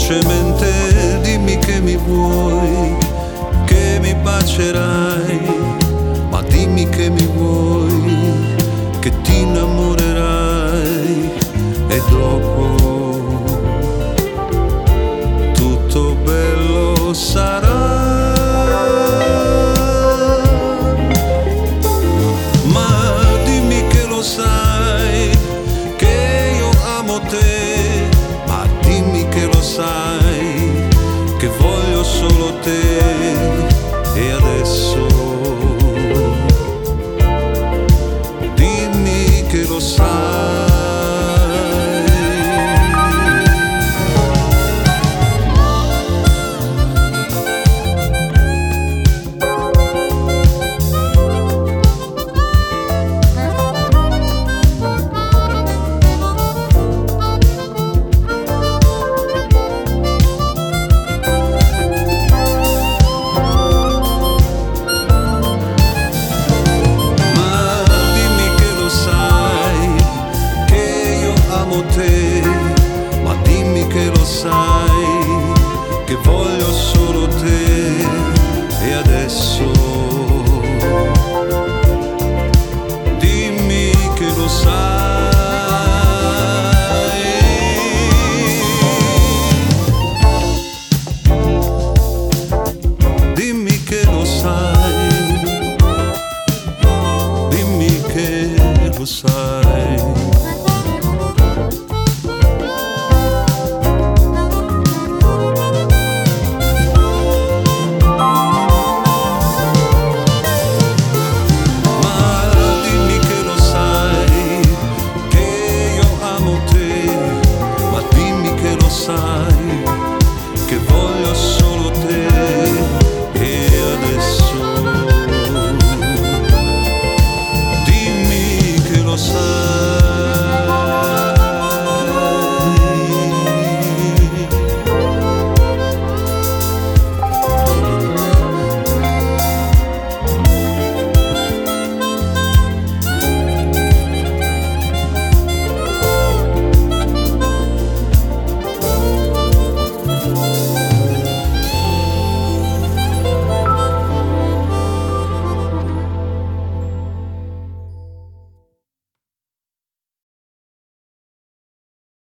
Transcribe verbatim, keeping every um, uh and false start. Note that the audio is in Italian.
dolcemente dimmi che mi vuoi, che mi bacerai, ma dimmi che mi vuoi, che ti innamorerai e dopo tutto bello sarà. Ma dimmi che lo sai, che io amo te, ma dimmi che lo sai, che voglio solo te. E adesso dimmi che lo sai. Te, ma dimmi che lo sai, che voglio solo te. E adesso dimmi che lo sai. Dimmi che lo sai, dimmi che lo sai.